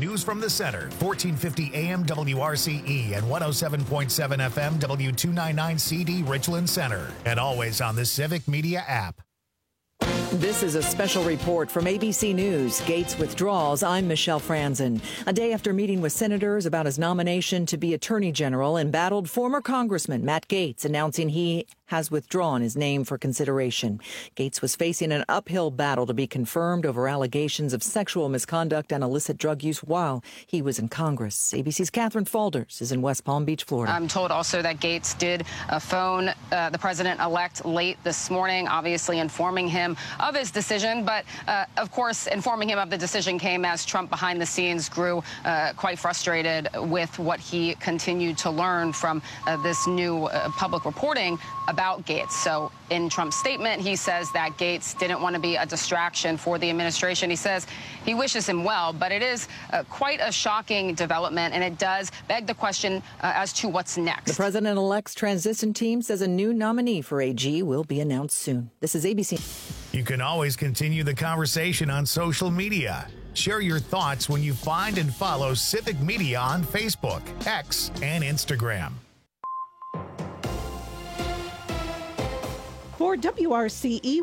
News from the Center, 1450 AM WRCE and 107.7 FM W299 CD Richland Center, and always on the Civic Media app. This is a special report from ABC News. Gaetz withdraws. I'm Michelle Franzen. A day after meeting with senators about his nomination to be Attorney General, embattled former Congressman Matt Gaetz announcing he has withdrawn his name for consideration. Gaetz was facing an uphill battle to be confirmed over allegations of sexual misconduct and illicit drug use while he was in Congress. ABC's Catherine Falders is in West Palm Beach, Florida. I'm told also that Gaetz did phone the president-elect late this morning, obviously informing him of his decision. But, of course, informing him of the decision came as Trump behind the scenes grew quite frustrated with what he continued to learn from this new public reporting about Gaetz. So in Trump's statement, he says that Gaetz didn't want to be a distraction for the administration. He says he wishes him well, but it is quite a shocking development, and it does beg the question as to what's next. The president-elect's transition team says a new nominee for AG will be announced soon. This is ABC. You can always continue the conversation on social media. Share your thoughts when you find and follow Civic Media on Facebook, X, and Instagram. For WRCE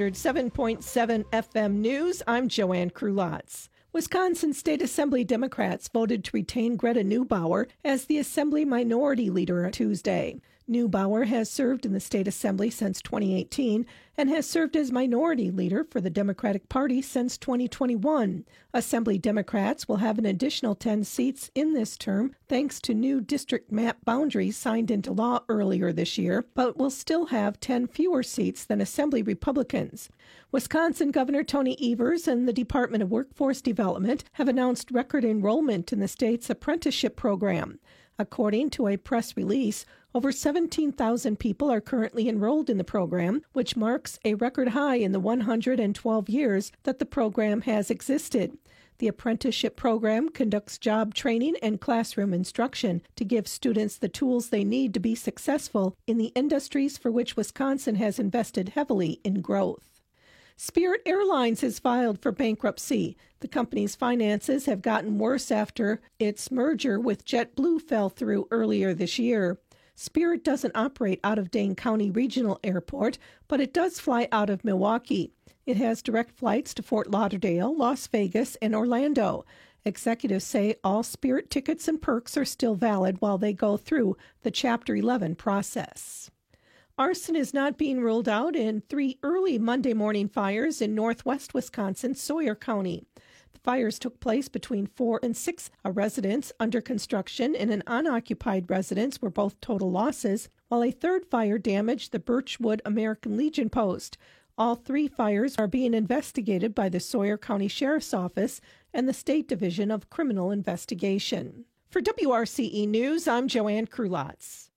107.7 FM News, I'm Joanne Krulotz. Wisconsin State Assembly Democrats voted to retain Greta Neubauer as the Assembly Minority Leader Tuesday. Neubauer has served in the State Assembly since 2018 and has served as Minority Leader for the Democratic Party since 2021. Assembly Democrats will have an additional 10 seats in this term thanks to new district map boundaries signed into law earlier this year, but will still have 10 fewer seats than Assembly Republicans. Wisconsin Governor Tony Evers and the Department of Workforce Development have announced record enrollment in the state's apprenticeship program. According to a press release, over 17,000 people are currently enrolled in the program, which marks a record high in the 112 years that the program has existed. The apprenticeship program conducts job training and classroom instruction to give students the tools they need to be successful in the industries for which Wisconsin has invested heavily in growth. Spirit Airlines has filed for bankruptcy. The company's finances have gotten worse after its merger with JetBlue fell through earlier this year. Spirit doesn't operate out of Dane County Regional Airport, but it does fly out of Milwaukee. It has direct flights to Fort Lauderdale, Las Vegas, and Orlando. Executives say all Spirit tickets and perks are still valid while they go through the Chapter 11 process. Arson is not being ruled out in 3 early Monday morning fires in northwest Wisconsin, Sawyer County. The fires took place between 4 and 6. A residence under construction and an unoccupied residence were both total losses, while a third fire damaged the Birchwood American Legion post. All 3 fires are being investigated by the Sawyer County Sheriff's Office and the State Division of Criminal Investigation. For WRCE News, I'm Joanne Krulotz.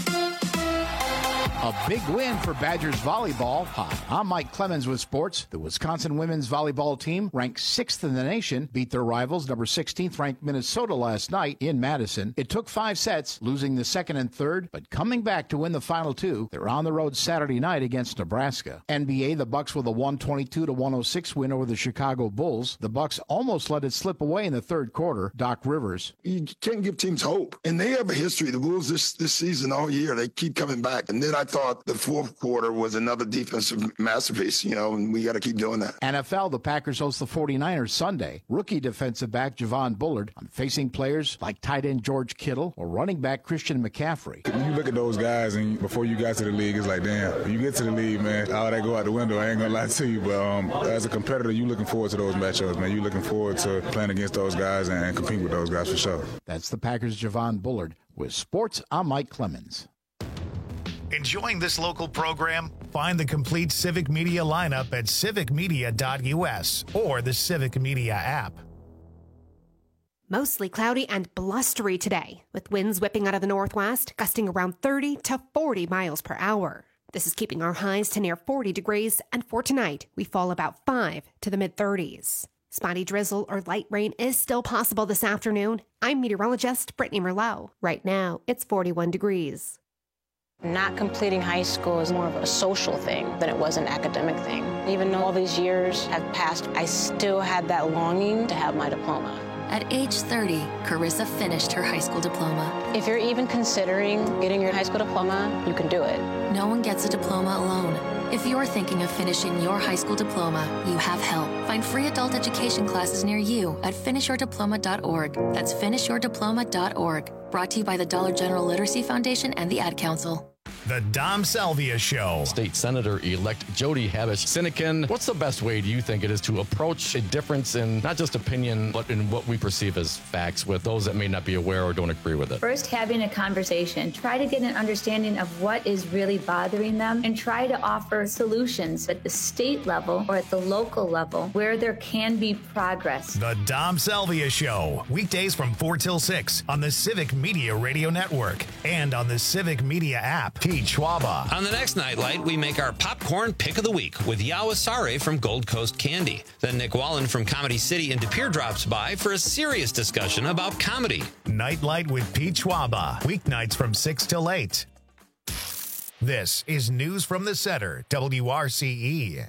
A big win for Badgers volleyball. Hi, I'm Mike Clemens with sports. The Wisconsin women's volleyball team, ranked 6th in the nation, beat their rivals, number 16th ranked Minnesota last night in Madison. It took 5 sets, losing the second and third, but coming back to win the final 2. They're on the road Saturday night against Nebraska. NBA, the Bucks with a 122-106 win over the Chicago Bulls. The Bucks almost let it slip away in the third quarter. Doc Rivers. You can't give teams hope, and they have a history. The Bulls this season all year, they keep coming back, and then I thought the fourth quarter was another defensive masterpiece, and we got to keep doing that. NFL, the Packers host the 49ers Sunday. Rookie defensive back Javon Bullard on facing players like tight end George Kittle or running back Christian McCaffrey. When you look at those guys and before you got to the league, it's like, damn, when you get to the league, man, all that go out the window. I ain't going to lie to you, but as a competitor, you looking forward to those matchups, man. You looking forward to playing against those guys and competing with those guys for sure. That's the Packers' Javon Bullard. With sports, I'm Mike Clemens. Enjoying this local program? Find the complete Civic Media lineup at civicmedia.us or the Civic Media app. Mostly cloudy and blustery today, with winds whipping out of the northwest, gusting around 30 to 40 miles per hour. This is keeping our highs to near 40 degrees, and for tonight, we fall about 5 to the mid-30s. Spotty drizzle or light rain is still possible this afternoon. I'm meteorologist Brittany Merlot. Right now, it's 41 degrees. Not completing high school is more of a social thing than it was an academic thing. Even though all these years have passed, I still had that longing to have my diploma. At age 30, Carissa finished her high school diploma. If you're even considering getting your high school diploma, you can do it. No one gets a diploma alone. If you're thinking of finishing your high school diploma, you have help. Find free adult education classes near you at finishyourdiploma.org. That's finishyourdiploma.org. Brought to you by the Dollar General Literacy Foundation and the Ad Council. The Dom Salvia Show. State Senator-elect Jody Habush-Sinekin, what's the best way, do you think, it is to approach a difference in not just opinion, but in what we perceive as facts with those that may not be aware or don't agree with it? First, having a conversation. Try to get an understanding of what is really bothering them and try to offer solutions at the state level or at the local level where there can be progress. The Dom Salvia Show. Weekdays from 4 till 6 on the Civic Media Radio Network and on the Civic Media app. Pete Schwaba. On the next Nightlight, we make our popcorn pick of the week with Yawasare from Gold Coast Candy. Then Nick Wallen from Comedy City in De Pere drops by for a serious discussion about comedy. Nightlight with Pete Schwaba. Weeknights from 6 till 8. This is News from the Center, WRCE.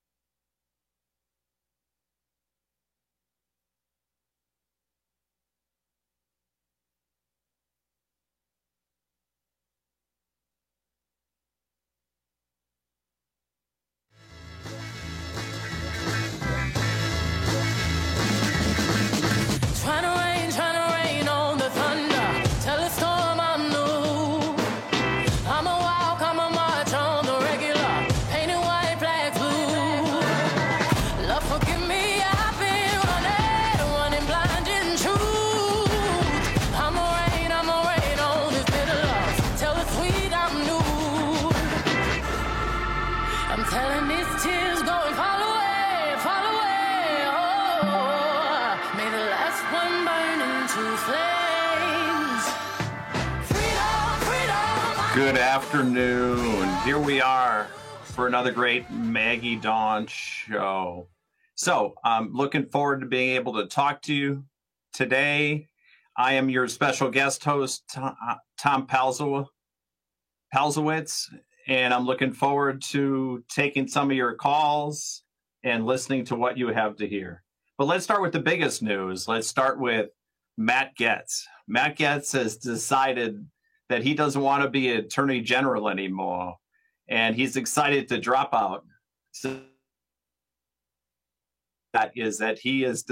Good afternoon. Here we are for another great Maggie Dawn show. So I'm looking forward to being able to talk to you today. I am your special guest host, Tom Palzowitz, and I'm looking forward to taking some of your calls and listening to what you have to hear. But let's start with the biggest news. Let's start with Matt Gaetz. Matt Gaetz has decided that he doesn't want to be Attorney General anymore, and he's excited to drop out. So that is that he has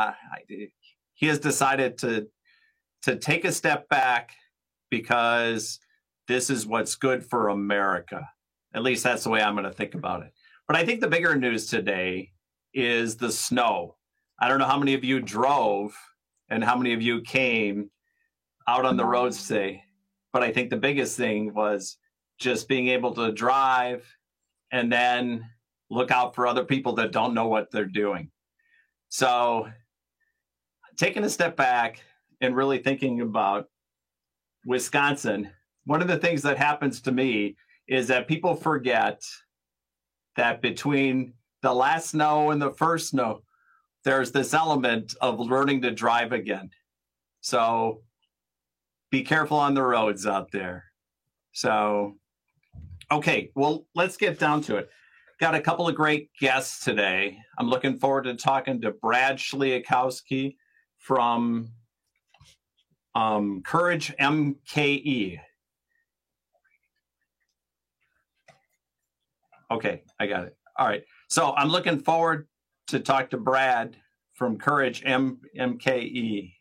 decided to take a step back because this is what's good for America. At least that's the way I'm going to think about it. But I think the bigger news today is the snow. I don't know how many of you drove and how many of you came out on the roads today. But I think the biggest thing was just being able to drive and then look out for other people that don't know what they're doing. So taking a step back and really thinking about Wisconsin, one of the things that happens to me is that people forget that between the last snow and the first snow, there's this element of learning to drive again. So be careful on the roads out there. So, okay, well, let's get down to it. Got a couple of great guests today. I'm looking forward to talking to Brad Schliakowski from Courage MKE. Okay, I got it. All right. So I'm looking forward to talk to Brad from Courage MKE.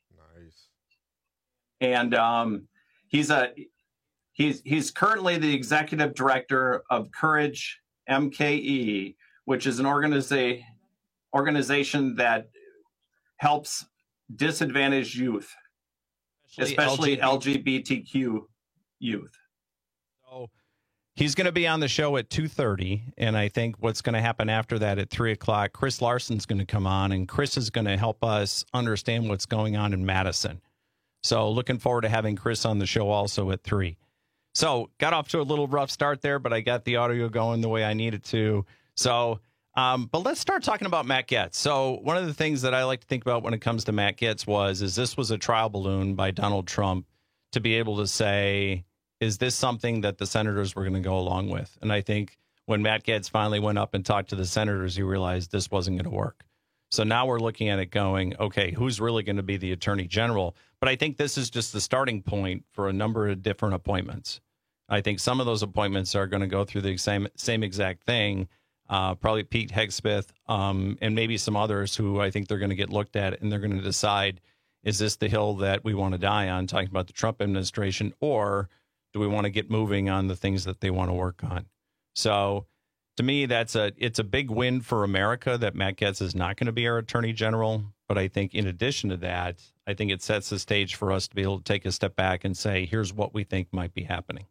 And he's currently the executive director of Courage MKE, which is an organization that helps disadvantaged youth, especially LGBTQ youth. So he's going to be on the show at 2:30, and I think what's going to happen after that at 3 o'clock, Chris Larson's going to come on, and Chris is going to help us understand what's going on in Madison. So looking forward to having Chris on the show also at 3. So got off to a little rough start there, but I got the audio going the way I needed to. So, but let's start talking about Matt Gaetz. So one of the things that I like to think about when it comes to Matt Gaetz is this was a trial balloon by Donald Trump to be able to say, is this something that the senators were going to go along with? And I think when Matt Gaetz finally went up and talked to the senators, he realized this wasn't going to work. So now we're looking at it going, okay, who's really going to be the attorney general? But I think this is just the starting point for a number of different appointments. I think some of those appointments are going to go through the same exact thing. Probably Pete Hegseth and maybe some others who I think they're going to get looked at, and they're going to decide, is this the hill that we want to die on, talking about the Trump administration, or do we want to get moving on the things that they want to work on? So to me, it's a big win for America that Matt Gaetz is not going to be our attorney general. But I think in addition to that, I think it sets the stage for us to be able to take a step back and say, here's what we think might be happening.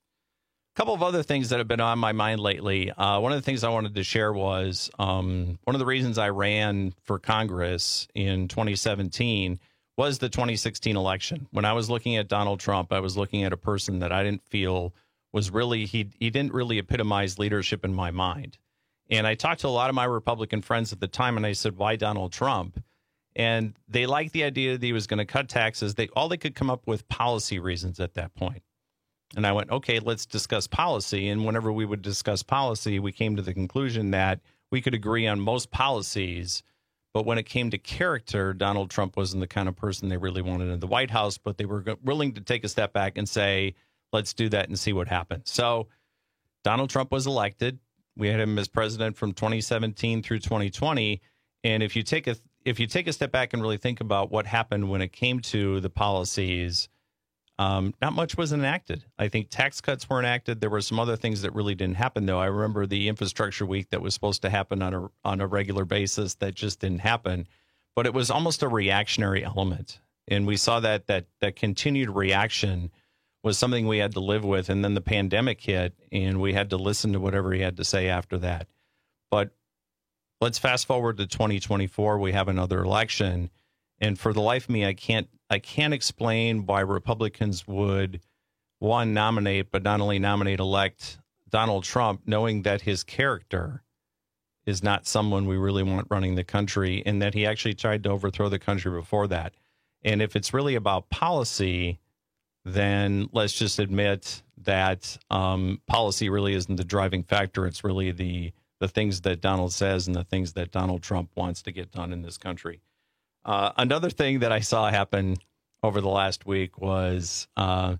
A couple of other things that have been on my mind lately. One of the things I wanted to share was one of the reasons I ran for Congress in 2017 was the 2016 election. When I was looking at Donald Trump, I was looking at a person that I didn't feel was really, he didn't really epitomize leadership in my mind. And I talked to a lot of my Republican friends at the time, and I said, why Donald Trump? And they liked the idea that he was going to cut taxes. All they could come up with policy reasons at that point. And I went, okay, let's discuss policy. And whenever we would discuss policy, we came to the conclusion that we could agree on most policies. But when it came to character, Donald Trump wasn't the kind of person they really wanted in the White House, but they were willing to take a step back and say, let's do that and see what happens. So Donald Trump was elected. We had him as president from 2017 through 2020. And if you take a step back and really think about what happened when it came to the policies, not much was enacted. I think tax cuts were enacted. There were some other things that really didn't happen, though. I remember the infrastructure week that was supposed to happen on a regular basis that just didn't happen. But it was almost a reactionary element. And we saw that continued reaction was something we had to live with. And then the pandemic hit, and we had to listen to whatever he had to say after that. But let's fast forward to 2024. We have another election. And for the life of me, I can't explain why Republicans would, one, nominate, but not only nominate, elect Donald Trump, knowing that his character is not someone we really want running the country, and that he actually tried to overthrow the country before that. And if it's really about policy, then let's just admit that policy really isn't the driving factor. It's really the things that Donald says and the things that Donald Trump wants to get done in this country. Another thing that I saw happen over the last week was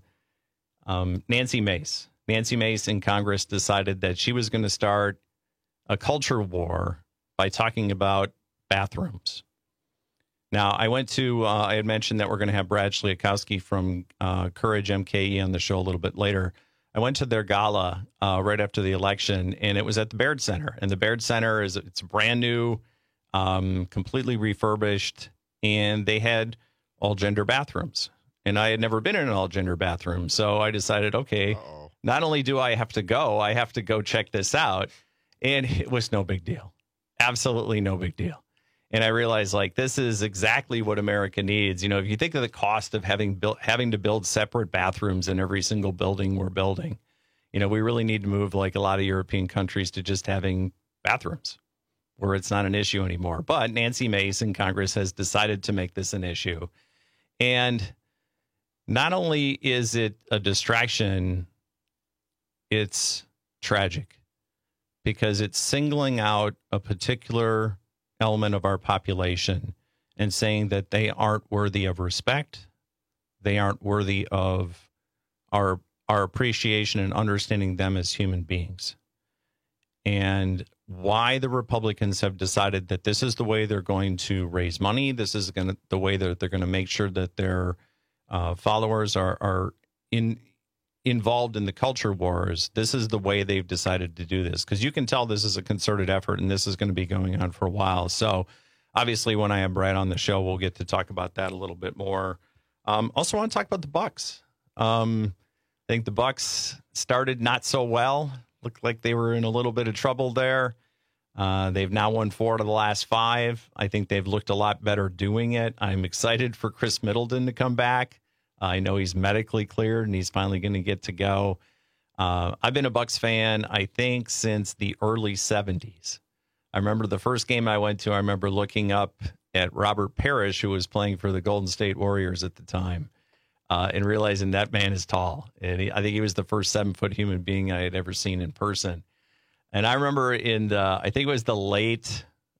Nancy Mace. Nancy Mace in Congress decided that she was going to start a culture war by talking about bathrooms. Now, I had mentioned that we're going to have Brad Schliakowski from Courage MKE on the show a little bit later. I went to their gala right after the election, and it was at the Baird Center. And the Baird Center it's brand new, completely refurbished, and they had all-gender bathrooms. And I had never been in an all-gender bathroom, so I decided, okay, not only do I have to go check this out, and it was no big deal. Absolutely no big deal. And I realized, this is exactly what America needs. You know, if you think of the cost of having to build separate bathrooms in every single building we're building, you know, we really need to move, like a lot of European countries, to just having bathrooms where it's not an issue anymore. But Nancy Mace in Congress has decided to make this an issue. And not only is it a distraction, it's tragic because it's singling out a particular element of our population and saying that they aren't worthy of respect. They aren't worthy of our appreciation and understanding them as human beings. And why the Republicans have decided that this is the way they're going to raise money. This is the way that they're going to make sure that their followers are involved in the culture wars. This is the way they've decided to do this, because you can tell this is a concerted effort and this is going to be going on for a while. So obviously when I have Brad on the show, we'll get to talk about that a little bit more. Also want to talk about the Bucs. I think the Bucs started not so well. Looked like they were in a little bit of trouble there. They've now won 4 out of the last 5. I think they've looked a lot better doing it. I'm excited for Chris Middleton to come back. I know he's medically cleared and he's finally going to get to go. I've been a Bucs fan, I think, since the early 70s. I remember the first game I went to, I remember looking up at Robert Parrish, who was playing for the Golden State Warriors at the time, and realizing that man is tall. And I think he was the first 7-foot human being I had ever seen in person. And I remember I think it was the late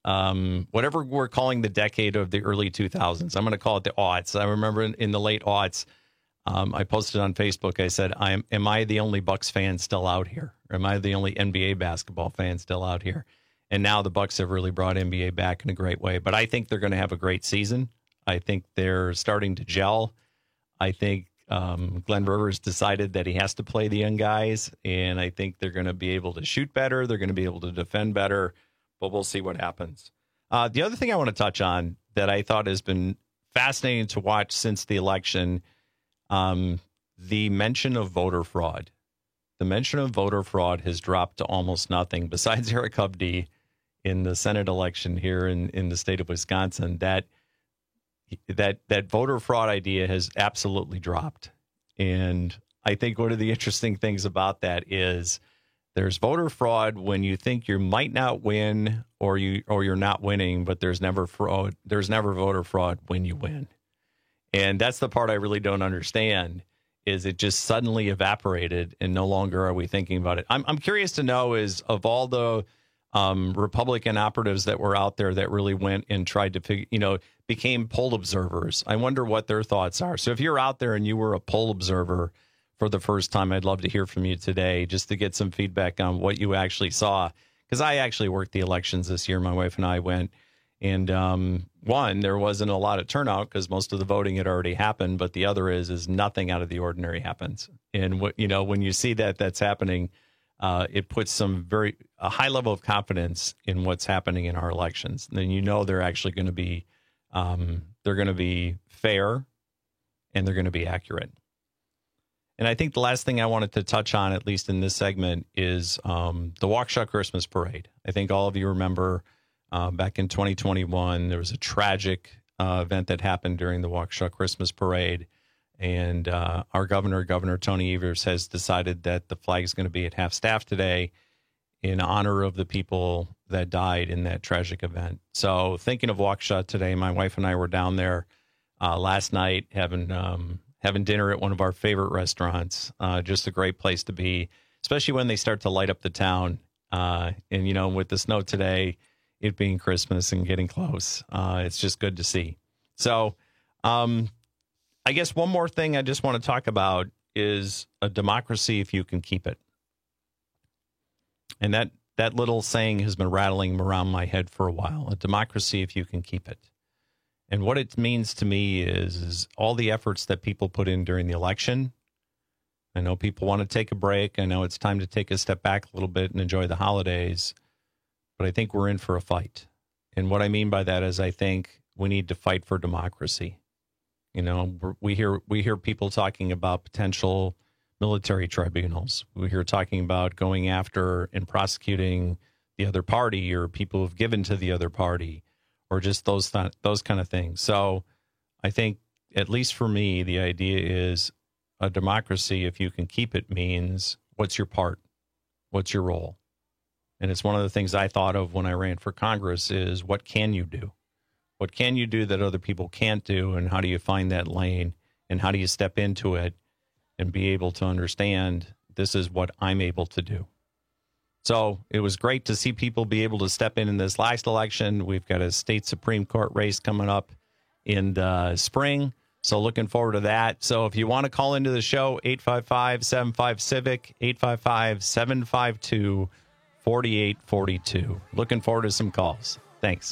whatever we're calling the decade of the early 2000s. I'm going to call it the aughts. I remember in the late aughts, I posted on Facebook, I said, am I the only Bucks fan still out here? Or am I the only NBA basketball fan still out here? And now the Bucks have really brought NBA back in a great way. But I think they're going to have a great season. I think they're starting to gel. I think Glenn Rivers decided that he has to play the young guys, and I think they're going to be able to shoot better. They're going to be able to defend better, but we'll see what happens. The other thing I want to touch on that I thought has been fascinating to watch since the election, the mention of voter fraud. The mention of voter fraud has dropped to almost nothing besides Eric Hovde in the Senate election here in the state of Wisconsin. That voter fraud idea has absolutely dropped. And I think one of the interesting things about that is there's voter fraud when you think you might not win or you're not winning, but there's never fraud. There's never voter fraud when you win. And that's the part I really don't understand, is it just suddenly evaporated and no longer are we thinking about it. I'm curious to know, is of all the Republican operatives that were out there that really went and tried to became poll observers, I wonder what their thoughts are. So if you're out there and you were a poll observer for the first time, I'd love to hear from you today just to get some feedback on what you actually saw. Because I actually worked the elections this year. My wife and I went. And one, there wasn't a lot of turnout because most of the voting had already happened. But the other is nothing out of the ordinary happens. And when you see that's happening, it puts a high level of confidence in what's happening in our elections. And then they're actually going to be fair and they're going to be accurate. And I think the last thing I wanted to touch on, at least in this segment, is the Waukesha Christmas Parade. I think all of you remember back in 2021, there was a tragic event that happened during the Waukesha Christmas Parade. And our Governor Tony Evers, has decided that the flag is going to be at half-staff today in honor of the people that died in that tragic event. So thinking of Waukesha today, my wife and I were down there last night having dinner at one of our favorite restaurants. Just a great place to be, especially when they start to light up the town. And with the snow today, it being Christmas and getting close, it's just good to see. So I guess one more thing I just want to talk about is a democracy if you can keep it. And that little saying has been rattling around my head for a while, a democracy if you can keep it. And what it means to me is all the efforts that people put in during the election. I know people want to take a break. I know it's time to take a step back a little bit and enjoy the holidays. But I think we're in for a fight. And what I mean by that is I think we need to fight for democracy. We hear people talking about potential military tribunals. We hear talking about going after and prosecuting the other party or people who've given to the other party, or just those kind of things. So I think, at least for me, the idea is a democracy, if you can keep it, means what's your part? What's your role? And it's one of the things I thought of when I ran for Congress is, what can you do? What can you do that other people can't do? And how do you find that lane? And how do you step into it and be able to understand this is what I'm able to do? So it was great to see people be able to step in this last election. We've got a state Supreme Court race coming up in the spring. So looking forward to that. So if you want to call into the show, 855-75-CIVIC, 855-752-4842. Looking forward to some calls. Thanks.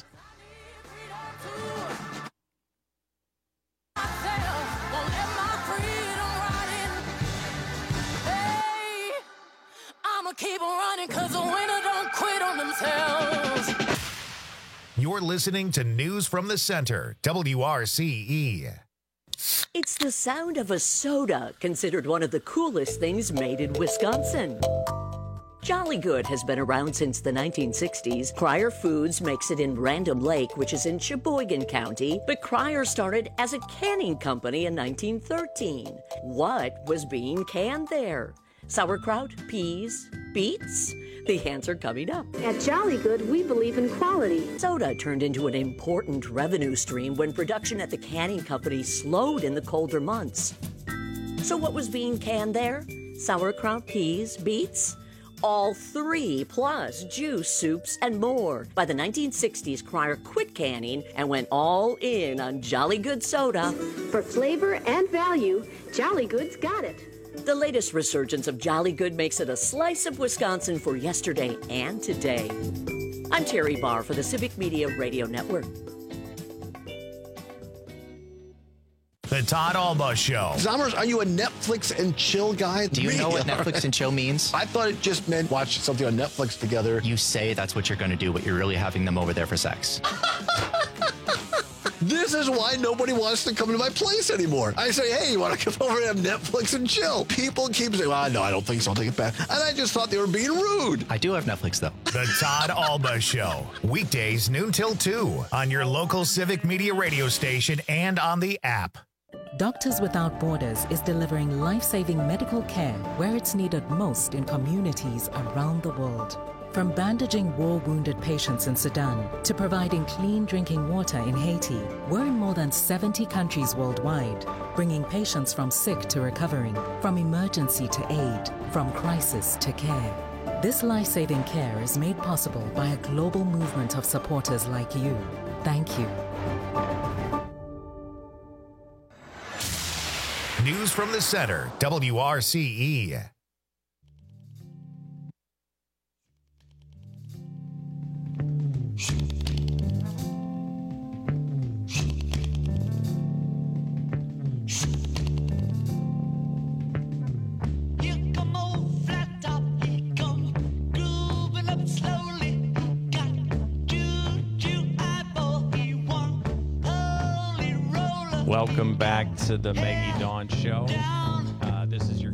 Keep on running, cause the winner don't quit on themselves. You're listening to News from the Center, WRCE. It's the sound of a soda, considered one of the coolest things made in Wisconsin. Jolly Good has been around since the 1960s. Cryer Foods makes it in Random Lake, which is in Sheboygan County, but Cryer started as a canning company in 1913. What was being canned there? Sauerkraut, peas, beets? The answer coming up. At Jolly Good, we believe in quality. Soda turned into an important revenue stream when production at the canning company slowed in the colder months. So what was being canned there? Sauerkraut, peas, beets? all three, plus juice, soups, and more. By the 1960s, Cryer quit canning and went all in on Jolly Good soda. For flavor and value, Jolly Good's got it. The latest resurgence of Jolly Good makes it a slice of Wisconsin for yesterday and today. I'm Terry Barr for the Civic Media Radio Network. The Todd Alba Show. Zommers, are you a Netflix and chill guy? Do you know what Netflix and chill means? I thought it just meant watch something on Netflix together. You say that's what you're going to do, but you're really having them over there for sex. This is why nobody wants to come to my place anymore. I say, hey, you want to come over and have Netflix and chill? People keep saying, well, no, I don't think so. I'll take it back. And I just thought they were being rude. I do have Netflix, though. The Todd Alba Show. Weekdays noon till 2 on your local Civic Media radio station and on the app. Doctors Without Borders is delivering life-saving medical care where it's needed most in communities around the world. From bandaging war-wounded patients in Sudan to providing clean drinking water in Haiti, we're in more than 70 countries worldwide, bringing patients from sick to recovering, from emergency to aid, from crisis to care. This life-saving care is made possible by a global movement of supporters like you. Thank you. News from the Center, WRCE. Welcome back to the Maggie Dawn Show. This is your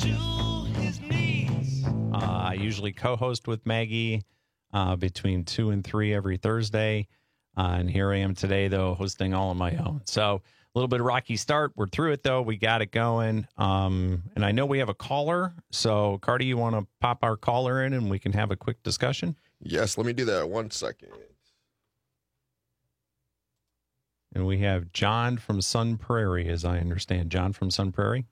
I usually co-host with Maggie between 2 and 3 every Thursday. And here I am today, though, hosting all on my own. So a little bit of rocky start. We're through it, though. We got it going. And I know we have a caller. So, Cardi, you want to pop our caller in and we can have a quick discussion? Yes, let me do that. 1 second. And we have John from Sun Prairie, as I understand. John from Sun Prairie?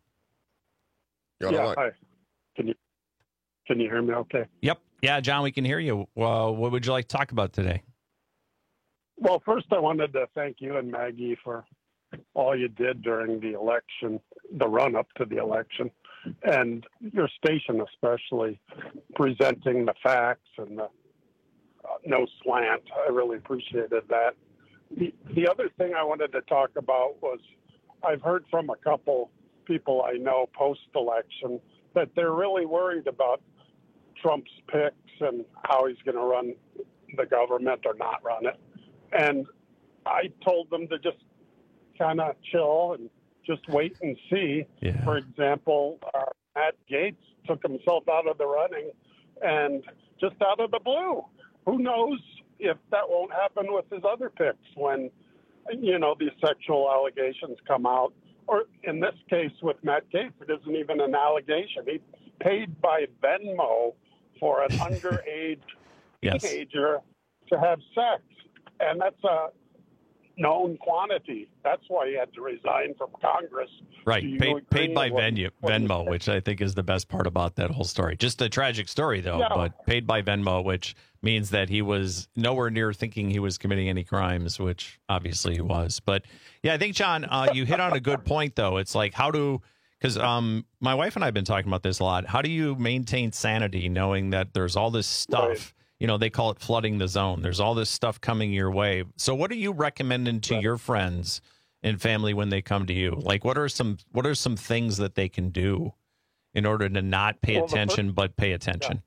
Yeah, hi. Can you hear me okay? Yep. Yeah, John, we can hear you. Well, what would you like to talk about today? Well, first I wanted to thank you and Maggie for all you did during the election, the run-up to the election, and your station especially, presenting the facts and the no slant. I really appreciated that. The other thing I wanted to talk about was I've heard from a couple people I know post-election that they're really worried about Trump's picks and how he's going to run the government or not run it. And I told them to just kind of chill and just wait and see. Yeah. For example, Matt Gaetz took himself out of the running and just out of the blue. Who knows if that won't happen with his other picks when, these sexual allegations come out. Or in this case with Matt Gaetz, it isn't even an allegation. He paid by Venmo for an underage teenager to have sex. And that's a known quantity. That's why he had to resign from Congress. Right. Paid by Venmo, which I think is the best part about that whole story. Just a tragic story, though, but paid by Venmo, which means that he was nowhere near thinking he was committing any crimes, which obviously he was. But yeah, I think, John, you hit on a good point, though. It's like, because my wife and I have been talking about this a lot. How do you maintain sanity knowing that there's all this stuff? Right. They call it flooding the zone. There's all this stuff coming your way. So what are you recommending to your friends and family when they come to you? Like, what are some things that they can do in order to not pay attention, but pay attention?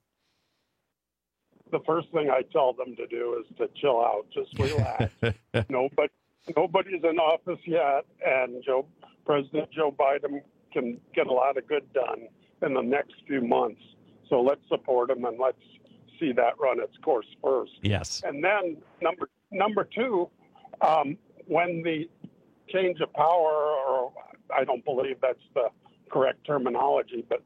The first thing I tell them to do is to chill out, just relax. Nobody's in office yet, and President Joe Biden can get a lot of good done in the next few months. So let's support him and let's see that run its course first. Yes. And then number two, when the change of power, or I don't believe that's the correct terminology, but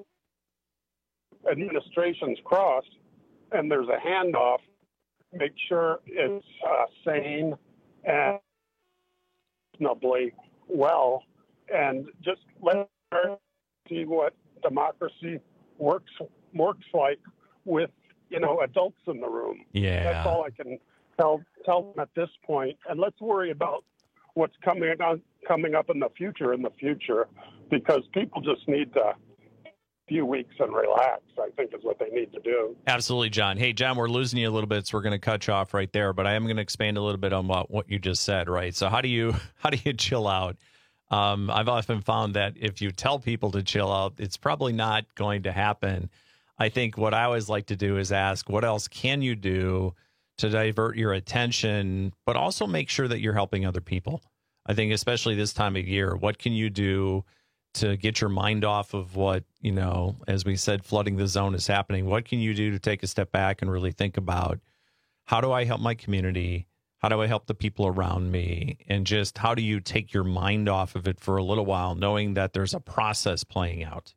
administrations cross and there's a handoff, make sure it's sane and reasonably well, and just let her see what democracy works like with, adults in the room. Yeah. That's all I can tell them at this point. And let's worry about what's coming up in the future, because people just need a few weeks and relax, I think, is what they need to do. Absolutely, John. Hey, John, we're losing you a little bit, so we're going to cut you off right there. But I am going to expand a little bit on what you just said, right? So how do you chill out? I've often found that if you tell people to chill out, it's probably not going to happen. I think what I always like to do is ask, what else can you do to divert your attention, but also make sure that you're helping other people? I think especially this time of year, what can you do to get your mind off of what, as we said, flooding the zone is happening? What can you do to take a step back and really think about, how do I help my community? How do I help the people around me? And just how do you take your mind off of it for a little while, knowing that there's a process playing out?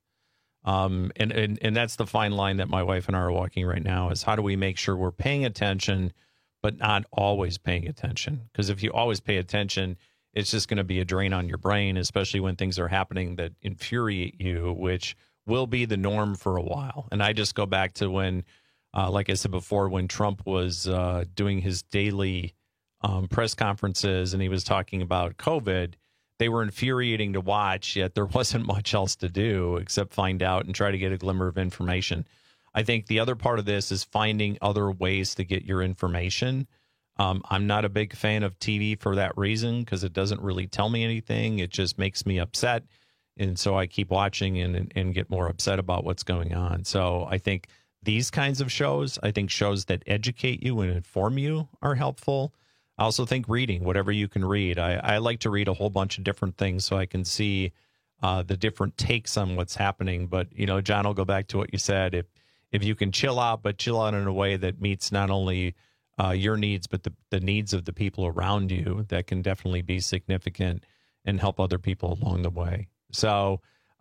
And that's the fine line that my wife and I are walking right now, is how do we make sure we're paying attention, but not always paying attention? Because if you always pay attention, it's just going to be a drain on your brain, especially when things are happening that infuriate you, which will be the norm for a while. And I just go back to when, like I said before, when Trump was doing his daily press conferences and he was talking about COVID, they were infuriating to watch, yet there wasn't much else to do except find out and try to get a glimmer of information. I think the other part of this is finding other ways to get your information. I'm not a big fan of TV for that reason, because it doesn't really tell me anything. It just makes me upset. And so I keep watching and get more upset about what's going on. So I think these kinds of shows, shows that educate you and inform you are helpful. I also think reading, whatever you can read. I like to read a whole bunch of different things so I can see the different takes on what's happening. But, John, I'll go back to what you said. If you can chill out, but chill out in a way that meets not only your needs, but the needs of the people around you, that can definitely be significant and help other people along the way. So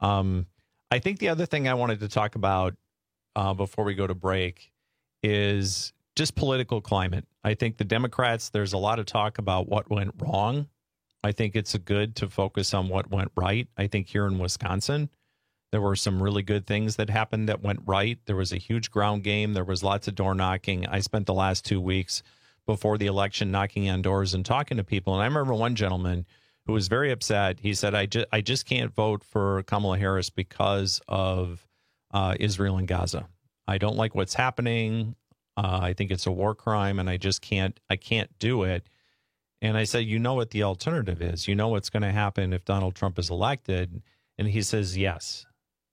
I think the other thing I wanted to talk about before we go to break is just political climate. I think the Democrats, there's a lot of talk about what went wrong. I think it's good to focus on what went right. I think here in Wisconsin, there were some really good things that happened that went right. There was a huge ground game. There was lots of door knocking. I spent the last 2 weeks before the election knocking on doors and talking to people. And I remember one gentleman who was very upset. He said, I just can't vote for Kamala Harris because of Israel and Gaza. I don't like what's happening. I think it's a war crime, and I can't do it. And I said, what the alternative is? What's going to happen if Donald Trump is elected? And he says, yes.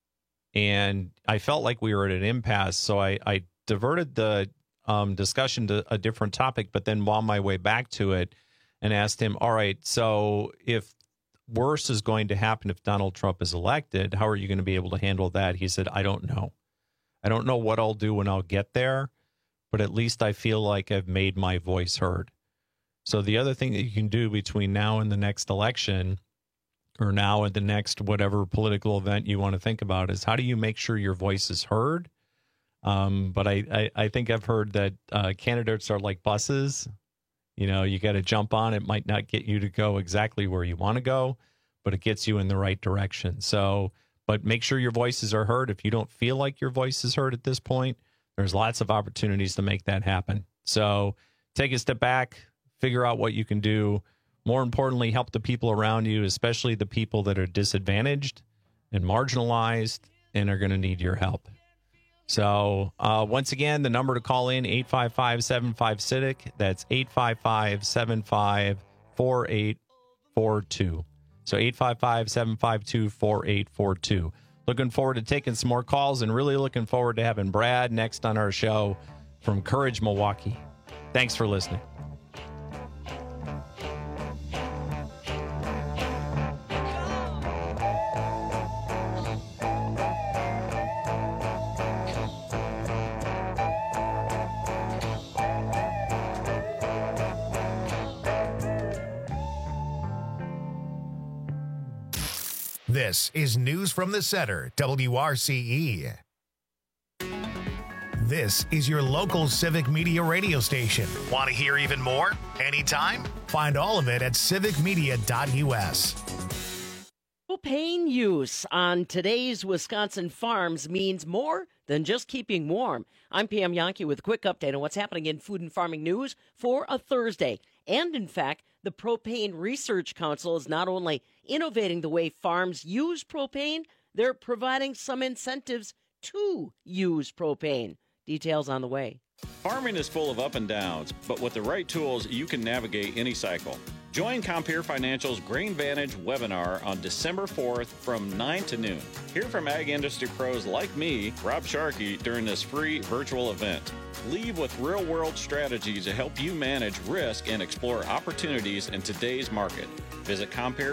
And I felt like we were at an impasse. So I diverted the discussion to a different topic, but then wound my way back to it and asked him, all right, so if worse is going to happen if Donald Trump is elected, how are you going to be able to handle that? He said, I don't know. I don't know what I'll do when I'll get there, but at least I feel like I've made my voice heard. So the other thing that you can do between now and the next election, or now and the next whatever political event you want to think about, is how do you make sure your voice is heard? But I think I've heard that candidates are like buses. You got to jump on. It might not get you to go exactly where you want to go, but it gets you in the right direction. So, but make sure your voices are heard. If you don't feel like your voice is heard at this point, there's lots of opportunities to make that happen. So take a step back, figure out what you can do. More importantly, help the people around you, especially the people that are disadvantaged and marginalized and are going to need your help. So once again, the number to call in, 855-75-CIVIC. That's 855-75-4842. So 855-752-4842. Looking forward to taking some more calls, and really looking forward to having Brad next on our show from Courage Milwaukee. Thanks for listening. This is News from the Center, WRCE. This is your local civic media radio station. Want to hear even more? Anytime? Find all of it at civicmedia.us. Propane use on today's Wisconsin farms means more than just keeping warm. I'm Pam Yankee with a quick update on what's happening in food and farming news for a Thursday. And in fact, the Propane Research Council is not only innovating the way farms use propane, they're providing some incentives to use propane. Details on the way. Farming is full of up and downs, but with the right tools, you can navigate any cycle. Join Compeer Financial's Grain Vantage webinar on December 4th from 9 to noon. Hear from ag industry pros like me, Rob Sharkey, during this free virtual event. Leave with real-world strategies to help you manage risk and explore opportunities in today's market. Visit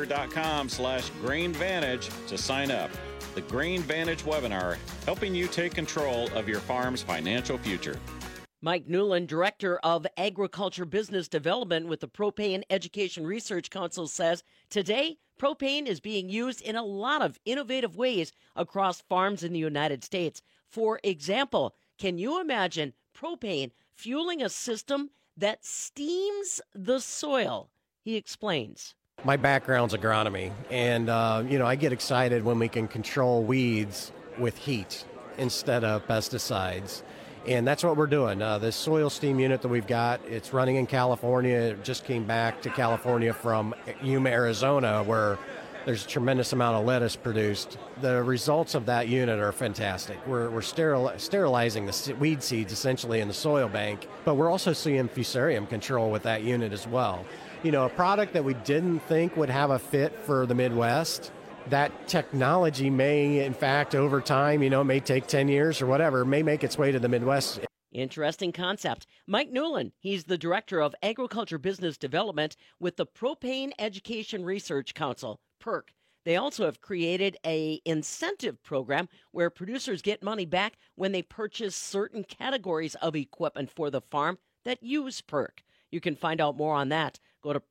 Compeer.com/GrainVantage to sign up. The Grain Vantage webinar, helping you take control of your farm's financial future. Mike Newland, Director of Agriculture Business Development with the Propane Education Research Council, says today propane is being used in a lot of innovative ways across farms in the United States. For example, can you imagine propane fueling a system that steams the soil? He explains. My background's agronomy, and I get excited when we can control weeds with heat instead of pesticides. And that's what we're doing. This soil steam unit that we've got, it's running in California. It just came back to California from Yuma, Arizona, where there's a tremendous amount of lettuce produced. The results of that unit are fantastic. We're sterilizing the weed seeds essentially in the soil bank, but we're also seeing fusarium control with that unit as well. A product that we didn't think would have a fit for the Midwest, that technology may, in fact, over time, it may take 10 years or whatever, may make its way to the Midwest. Interesting concept. Mike Newland, he's the Director of Agriculture Business Development with the Propane Education Research Council, PERC. They also have created an incentive program where producers get money back when they purchase certain categories of equipment for the farm that use PERC. You can find out more on that. Go to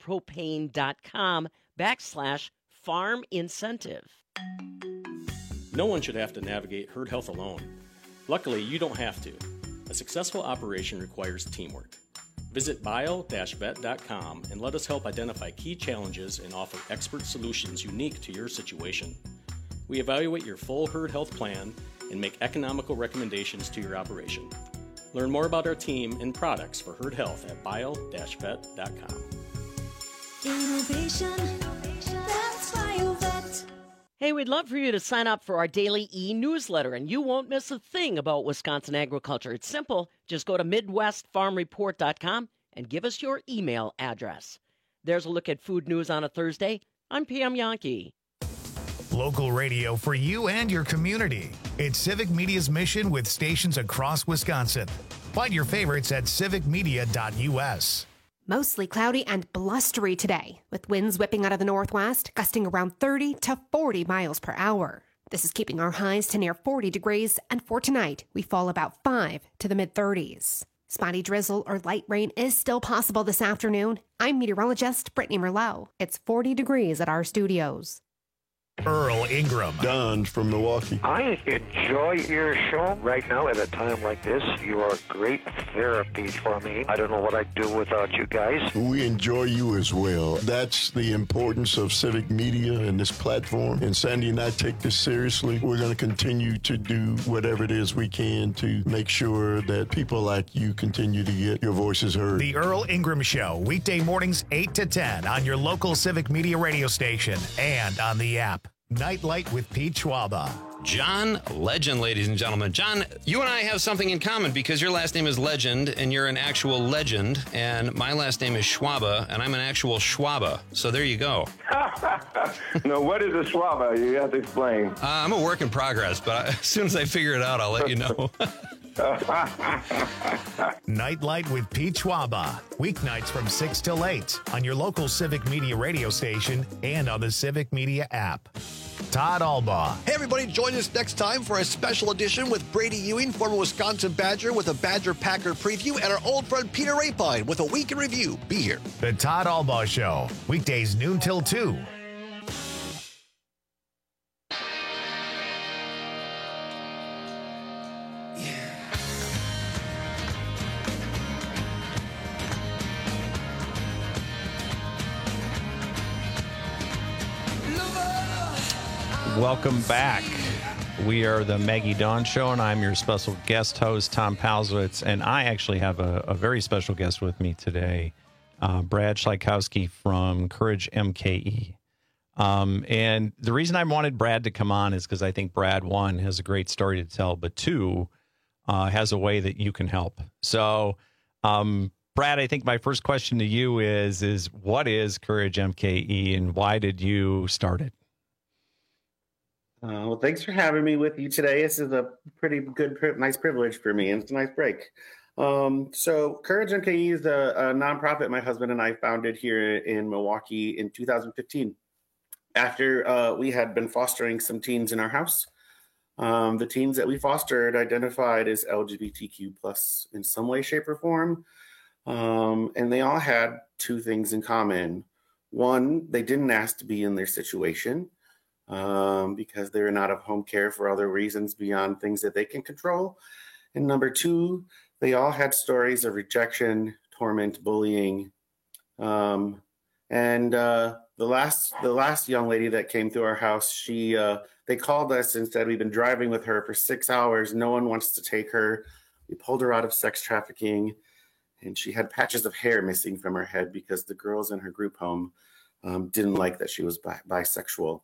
propane.com/farm incentive. No one should have to navigate herd health alone. Luckily, you don't have to. A successful operation requires teamwork. Visit bio-vet.com and let us help identify key challenges and offer expert solutions unique to your situation. We evaluate your full herd health plan and make economical recommendations to your operation. Learn more about our team and products for herd health at bio-vet.com. Innovation, that's BioVet. Hey, we'd love for you to sign up for our daily e-newsletter, and you won't miss a thing about Wisconsin agriculture. It's simple. Just go to MidwestFarmReport.com and give us your email address. There's a look at food news on a Thursday. I'm Pam Yankee. Local radio for you and your community. It's Civic Media's mission with stations across Wisconsin. Find your favorites at civicmedia.us. Mostly cloudy and blustery today, with winds whipping out of the northwest, gusting around 30 to 40 miles per hour. This is keeping our highs to near 40 degrees, and for tonight, we fall about 5 to the mid-30s. Spotty drizzle or light rain is still possible this afternoon. I'm meteorologist Brittany Merlot. It's 40 degrees at our studios. Earl Ingram. Don from Milwaukee. I enjoy your show right now at a time like this. You are great therapy for me. I don't know what I'd do without you guys. We enjoy you as well. That's the importance of Civic Media and this platform. And Sandy and I take this seriously. We're going to continue to do whatever it is we can to make sure that people like you continue to get your voices heard. The Earl Ingram Show, weekday mornings 8 to 10 on your local Civic Media radio station and on the app. Nightlight with Pete Schwaba. John Legend, ladies and gentlemen. John, you and I have something in common because your last name is Legend and you're an actual legend, and my last name is Schwaba and I'm an actual Schwaba. So there you go. No, what is a Schwaba? You have to explain. I'm a work in progress, but as soon as I figure it out, I'll let you know. Nightlight with Pete Schwaba. Weeknights from 6 till 8 on your local Civic Media radio station and on the Civic Media app. Todd Albaugh. Hey, everybody, join us next time for a special edition with Brady Ewing, former Wisconsin Badger, with a Badger-Packer preview, and our old friend Peter Rapine with a week in review. Be here. The Todd Albaugh Show. Weekdays noon till 2. Welcome back. We are the Maggie Dawn Show, and I'm your special guest host, Tom Palzwitz. And I actually have a very special guest with me today, Brad Schleikowski from Courage MKE. And the reason I wanted Brad to come on is because I think Brad, one, has a great story to tell, but two, has a way that you can help. So, Brad, I think my first question to you is what is Courage MKE and why did you start it? Well, thanks for having me with you today. This is a pretty good, nice privilege for me, and it's a nice break. So Courage MKE is a nonprofit my husband and I founded here in Milwaukee in 2015. After we had been fostering some teens in our house. The teens that we fostered identified as LGBTQ plus in some way, shape, or form. And they all had two things in common. One, they didn't ask to be in their situation because they were not of home care for other reasons beyond things that they can control. And number two, they all had stories of rejection, torment, bullying. The last young lady that came through our house, they called us and said, we've been driving with her for 6 hours. No one wants to take her. We pulled her out of sex trafficking, and she had patches of hair missing from her head because the girls in her group home didn't like that she was bisexual.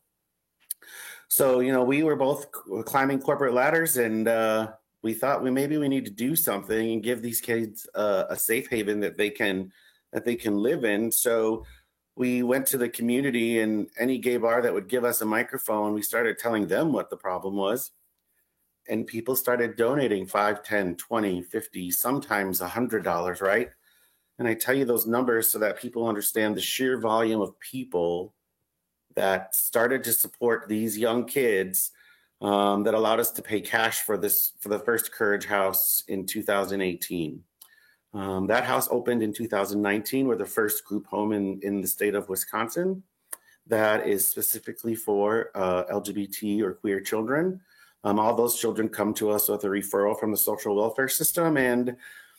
So, we were both climbing corporate ladders, and we thought maybe we need to do something and give these kids a safe haven that they can live in. So we went to the community, and any gay bar that would give us a microphone, we started telling them what the problem was. And people started donating $5, $10, $20, $50, sometimes $100, right? And I tell you those numbers so that people understand the sheer volume of people that started to support these young kids that allowed us to pay cash for the first Courage House in 2018. That house opened in 2019. We're the first group home in the state of Wisconsin that is specifically for LGBT or queer children. All those children come to us with a referral from the social welfare system. And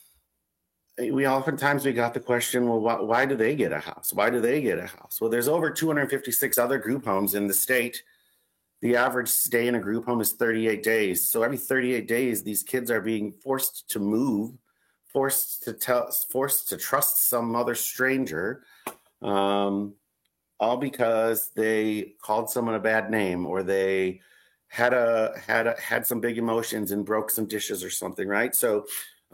we oftentimes got the question, well, why do they get a house? Why do they get a house? Well, there's over 256 other group homes in the state. The average stay in a group home is 38 days. So every 38 days, these kids are being forced to move, forced to trust some other stranger, all because they called someone a bad name, or they had some big emotions and broke some dishes or something, right? So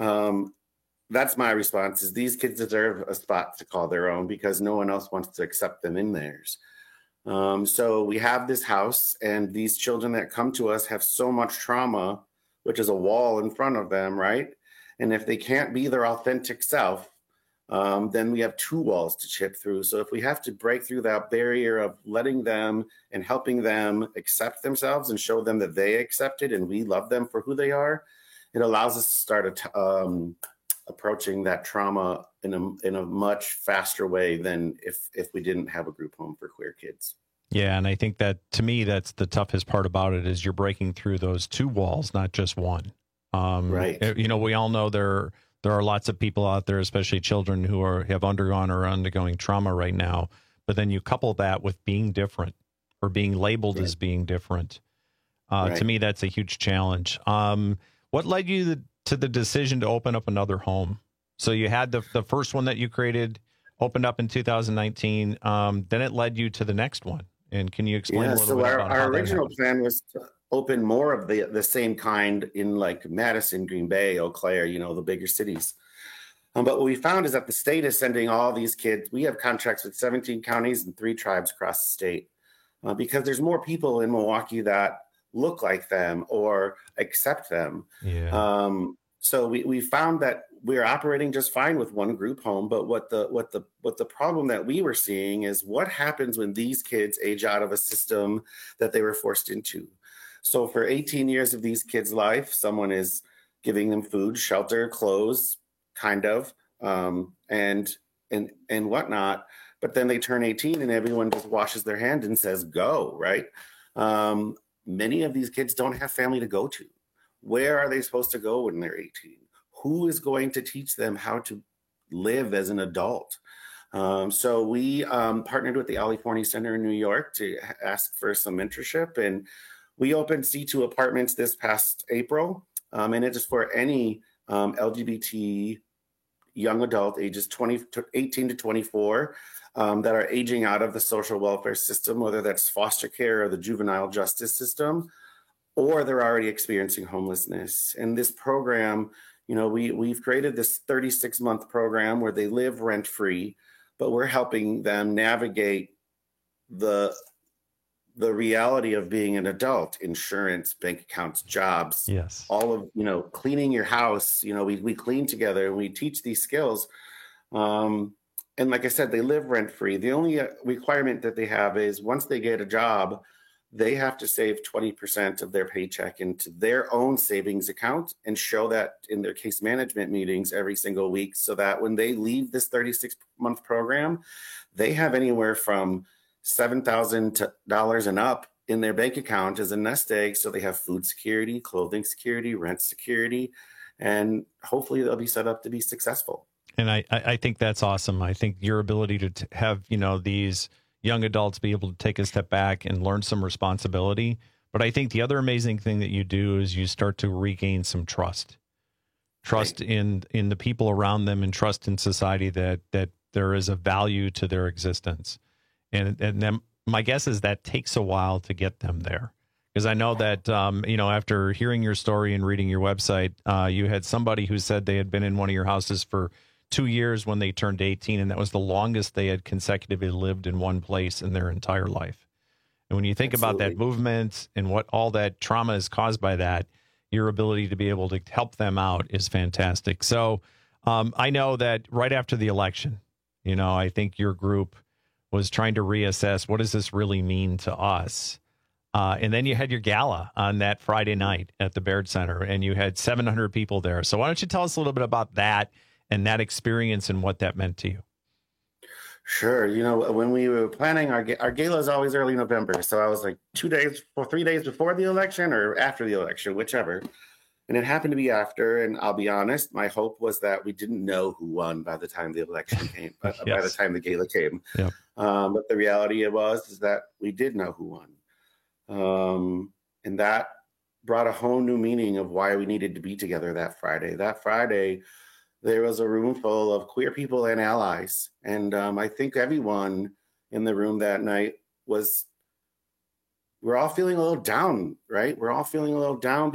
that's my response: is these kids deserve a spot to call their own because no one else wants to accept them in theirs. So we have this house, and these children that come to us have so much trauma, which is a wall in front of them, right? And if they can't be their authentic self, then we have two walls to chip through. So if we have to break through that barrier of letting them and helping them accept themselves and show them that they accept it and we love them for who they are, it allows us to start approaching that trauma in a much faster way than if we didn't have a group home for queer kids. Yeah, and I think that, to me, that's the toughest part about it, is you're breaking through those two walls, not just one. Right. We all know there are lots of people out there, especially children, who have undergone or undergoing trauma right now. But then you couple that with being different or being labeled as being different. To me, that's a huge challenge. What led you to the decision to open up another home? So you had the first one that you created, opened up in 2019. Then it led you to the next one. And can you explain a little bit about our how original plan was to open more of the same kind in like Madison, Green Bay, Eau Claire, the bigger cities. But what we found is that the state is sending all these kids. We have contracts with 17 counties and 3 tribes across the state because there's more people in Milwaukee that look like them or accept them. Yeah. So we found that we're operating just fine with one group home, but what the problem that we were seeing is what happens when these kids age out of a system that they were forced into. So for 18 years of these kids' life, someone is giving them food, shelter, clothes, kind of, and whatnot. But then they turn 18 and everyone just washes their hand and says, go, right? Many of these kids don't have family to go to. Where are they supposed to go when they're 18? Who is going to teach them how to live as an adult? So we partnered with the Ali Forney Center in New York to ask for some mentorship. And we opened C2 Apartments this past April, and it is for any LGBT young adult ages 18 to 24 that are aging out of the social welfare system, whether that's foster care or the juvenile justice system, or they're already experiencing homelessness. And this program, we've created this 36-month program where they live rent-free, but we're helping them navigate the reality of being an adult: insurance, bank accounts, jobs, yes, all of, cleaning your house. We clean together and we teach these skills. And like I said, they live rent free. The only requirement that they have is once they get a job, they have to save 20% of their paycheck into their own savings account and show that in their case management meetings every single week, so that when they leave this 36-month program, they have anywhere from $7,000 and up in their bank account as a nest egg. So they have food security, clothing security, rent security, and hopefully they'll be set up to be successful. And I think that's awesome. I think your ability to have, these young adults be able to take a step back and learn some responsibility. But I think the other amazing thing that you do is you start to regain some trust right. in the people around them, and trust in society that there is a value to their existence. And then my guess is that takes a while to get them there. Because I know that, after hearing your story and reading your website, you had somebody who said they had been in one of your houses for 2 years when they turned 18, and that was the longest they had consecutively lived in one place in their entire life. And when you think about that movement and what all that trauma is caused by that, your ability to be able to help them out is fantastic. So I know that right after the election, I think your group was trying to reassess, what does this really mean to us? And then you had your gala on that Friday night at the Baird Center, and you had 700 people there. So why don't you tell us a little bit about that and that experience and what that meant to you? Sure. When we were planning our gala is always early November. So I was like 3 days before the election or after the election, whichever. And it happened to be after. And I'll be honest, my hope was that we didn't know who won by the time the election came, yes. By the time the gala came. Yep. But the reality is that we did know who won. And that brought a whole new meaning of why we needed to be together that Friday. That Friday, there was a room full of queer people and allies. And I think everyone in the room that night we're all feeling a little down, right? We're all feeling a little down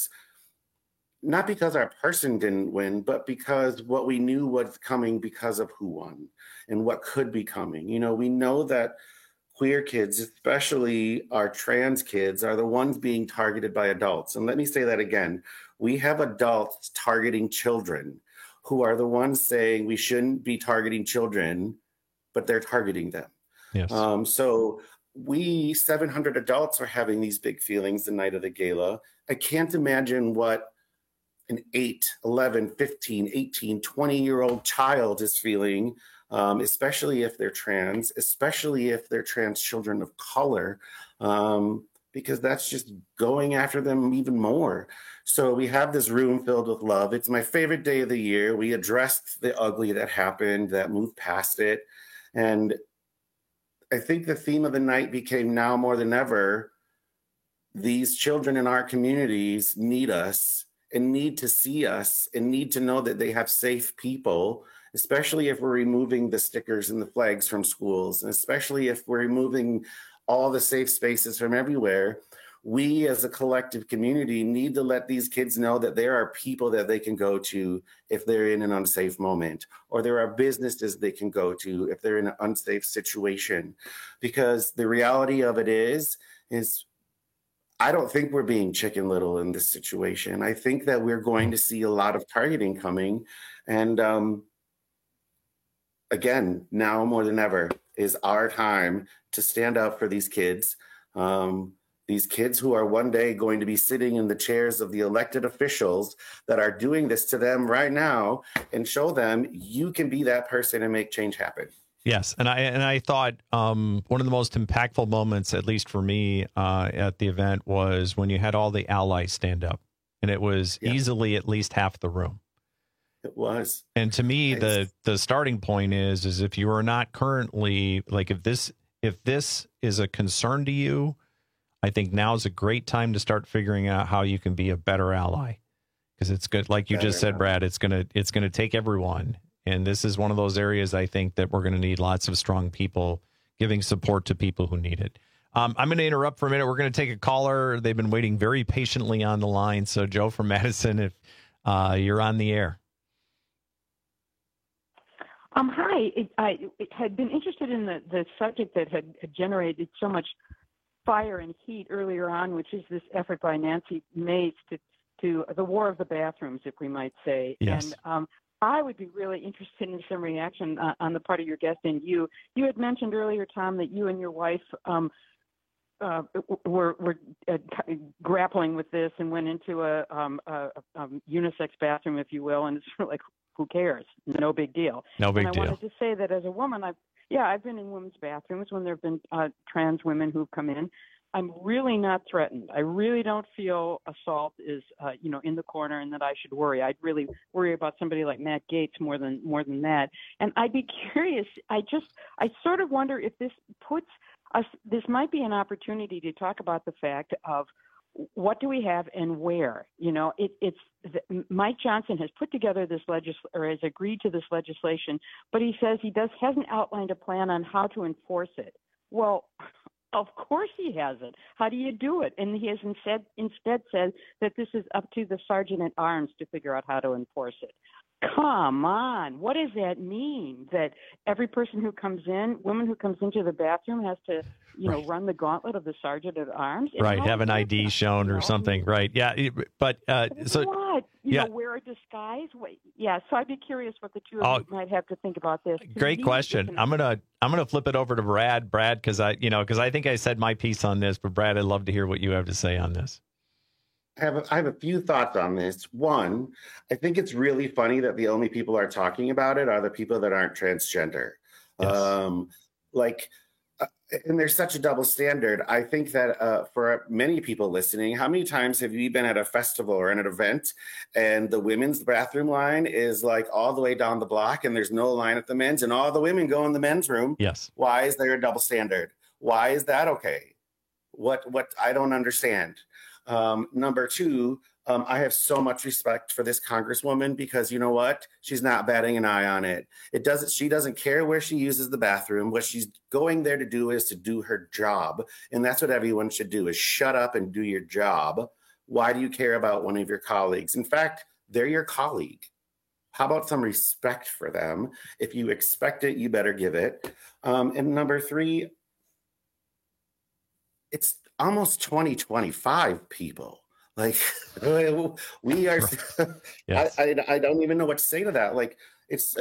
not because our person didn't win, but because what we knew was coming because of who won and what could be coming. We know that queer kids, especially our trans kids, are the ones being targeted by adults. And let me say that again. We have adults targeting children who are the ones saying we shouldn't be targeting children, but they're targeting them. Yes. So we 700 adults are having these big feelings the night of the gala. I can't imagine what an 8, 11, 15, 18, 20-year-old child is feeling, especially if they're trans, especially if they're trans children of color, because that's just going after them even more. So we have this room filled with love. It's my favorite day of the year. We addressed the ugly that happened, that moved past it. And I think the theme of the night became, now more than ever, these children in our communities need us and need to see us and need to know that they have safe people, especially if we're removing the stickers and the flags from schools, and especially if we're removing all the safe spaces from everywhere. We as a collective community need to let these kids know that there are people that they can go to if they're in an unsafe moment, or there are businesses they can go to if they're in an unsafe situation. Because the reality of it is I don't think we're being Chicken Little in this situation. I think that we're going to see a lot of targeting coming. And again, now more than ever is our time to stand up for these kids. These kids who are one day going to be sitting in the chairs of the elected officials that are doing this to them right now, and show them you can be that person and make change happen. Yes, and I thought one of the most impactful moments, at least for me, at the event was when you had all the allies stand up, and it was easily at least half the room. It was. And to me, the starting point is if you are not currently, like, if this is a concern to you, I think now is a great time to start figuring out how you can be a better ally, because it's good. Like you just said, Brad, it's gonna take everyone, and this is one of those areas I think that we're going to need lots of strong people giving support to people who need it. I'm going to interrupt for a minute. We're going to take a caller. They've been waiting very patiently on the line. So, Joe from Madison, if you're on the air. Hi. I had been interested in the subject that had generated so much fire and heat earlier on, which is this effort by Nancy Mace to the war of the bathrooms, if we might say. Yes. And I would be really interested in some reaction on the part of your guest and you. You had mentioned earlier, Tom, that you and your wife were grappling with this and went into a unisex bathroom, if you will, and it's sort of like, who cares? No big deal. No big deal. I wanted to say that as a woman, I've been in women's bathrooms when there have been trans women who've come in. I'm really not threatened. I really don't feel assault is, in the corner and that I should worry. I'd really worry about somebody like Matt Gaetz more than that. And I'd be curious. I sort of wonder if this puts us. This might be an opportunity to talk about the fact of what do we have and where. Mike Johnson has put together this has agreed to this legislation, but he says he hasn't outlined a plan on how to enforce it. Well, of course he hasn't. How do you do it? And he has instead said that this is up to the sergeant at arms to figure out how to enforce it. Come on. What does that mean? That every person who comes in, woman who comes into the bathroom has to, run the gauntlet of the sergeant at arms? Right. Have an ID shown or something. Right. Yeah. But so what? Wear a disguise? Wait. Yeah. So I'd be curious what the two of you might have to think about this. Great question. I'm gonna flip it over to Brad, because I think I said my piece on this, but Brad, I'd love to hear what you have to say on this. I have a few thoughts on this. One, I think it's really funny that the only people are talking about it are the people that aren't transgender. Yes. And there's such a double standard. I think that for many people listening, how many times have you been at a festival or in an event and the women's bathroom line is like all the way down the block and there's no line at the men's and all the women go in the men's room? Yes. Why is there a double standard? Why is that okay? What I don't understand. Number two, I have so much respect for this congresswoman because you know what? She's not batting an eye on it. She doesn't care where she uses the bathroom. What she's going there to do is to do her job. And that's what everyone should do is shut up and do your job. Why do you care about one of your colleagues? In fact, they're your colleague. How about some respect for them? If you expect it, you better give it. And number three, it's almost 2025, people. Like we are. Yes. I don't even know what to say to that. Like it's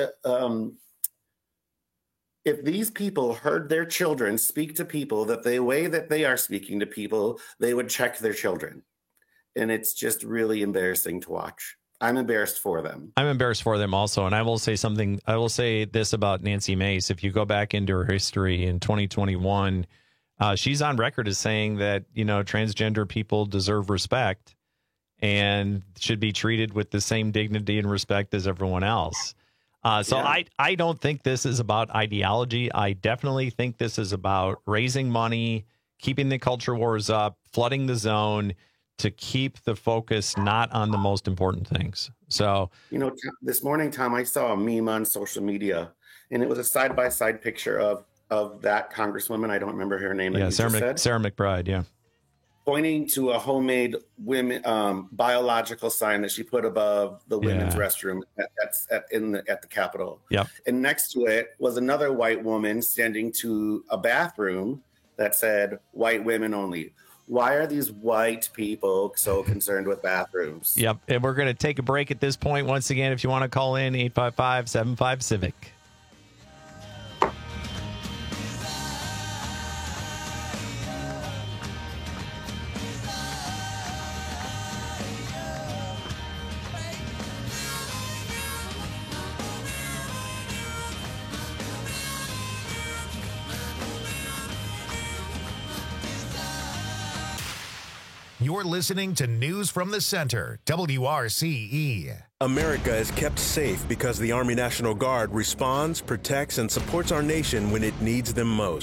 if these people heard their children speak to people the way that they are speaking to people, they would check their children, and it's just really embarrassing to watch. I'm embarrassed for them. I'm embarrassed for them also. And I will say something. I will say this about Nancy Mace. If you go back into her history in 2021. She's on record as saying that, transgender people deserve respect and should be treated with the same dignity and respect as everyone else. I don't think this is about ideology. I definitely think this is about raising money, keeping the culture wars up, flooding the zone to keep the focus not on the most important things. So, this morning, Tom, I saw a meme on social media and it was a side-by-side picture of that congresswoman. I don't remember her name. Yeah, Sarah McBride. Yeah, pointing to a homemade women biological sign that she put above the women's restroom at the Capitol. Yep. And next to it was another white woman standing to a bathroom that said "white women only." Why are these white people so concerned with bathrooms? Yep. And we're going to take a break at this point. Once again, if you want to call in, 855-75-CIVIC. You're listening to News from the Center, WRCE. America is kept safe because the Army National Guard responds, protects, and supports our nation when it needs them most.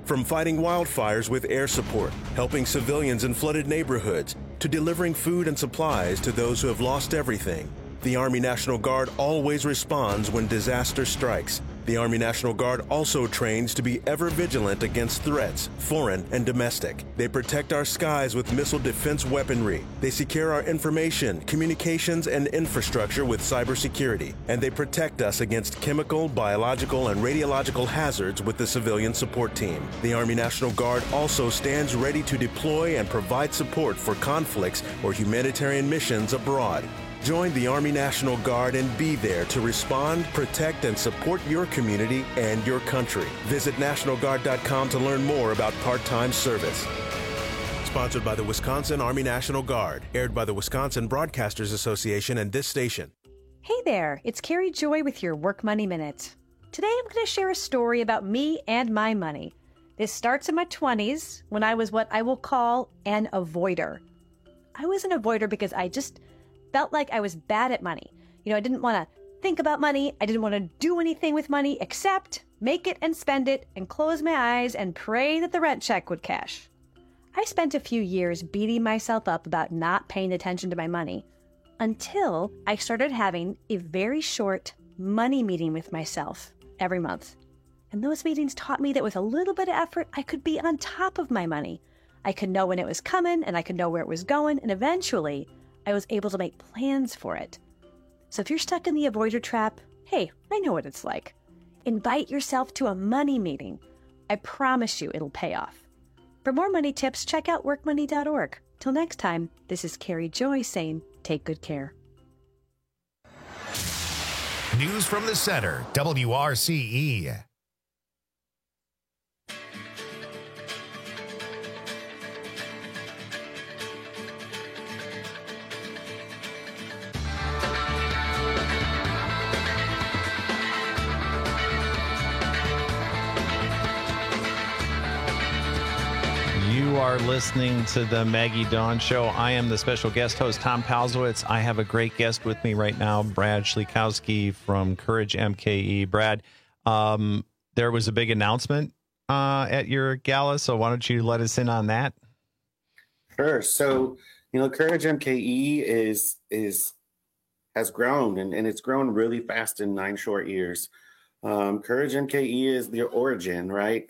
From fighting wildfires with air support, helping civilians in flooded neighborhoods, to delivering food and supplies to those who have lost everything, the Army National Guard always responds when disaster strikes. The Army National Guard also trains to be ever vigilant against threats, foreign and domestic. They protect our skies with missile defense weaponry. They secure our information, communications, and infrastructure with cybersecurity. And they protect us against chemical, biological, and radiological hazards with the civilian support team. The Army National Guard also stands ready to deploy and provide support for conflicts or humanitarian missions abroad. Join the Army National Guard and be there to respond, protect, and support your community and your country. Visit NationalGuard.com to learn more about part-time service. Sponsored by the Wisconsin Army National Guard. Aired by the Wisconsin Broadcasters Association and this station. Hey there, it's Carrie Joy with your Work Money Minute. Today I'm going to share a story about me and my money. This starts in my 20s when I was what I will call an avoider. I was an avoider because I just felt like I was bad at money. I didn't want to think about money. I didn't want to do anything with money except make it and spend it and close my eyes and pray that the rent check would cash. I spent a few years beating myself up about not paying attention to my money until I started having a very short money meeting with myself every month. And those meetings taught me that with a little bit of effort, I could be on top of my money. I could know when it was coming and I could know where it was going, and eventually I was able to make plans for it. So if you're stuck in the avoider trap, hey, I know what it's like. Invite yourself to a money meeting. I promise you it'll pay off. For more money tips, check out workmoney.org. Till next time, this is Carrie Joy saying, take good care. News from the Center, WRCE. You are listening to the Maggie Dawn Show. I am the special guest host, Tom Palzowitz. I have a great guest with me right now, Brad Schlikowski from Courage MKE. Brad, there was a big announcement at your gala, so why don't you let us in on that? Sure. So, Courage MKE has grown, and it's grown really fast in 9 short years. Courage MKE is the origin, right?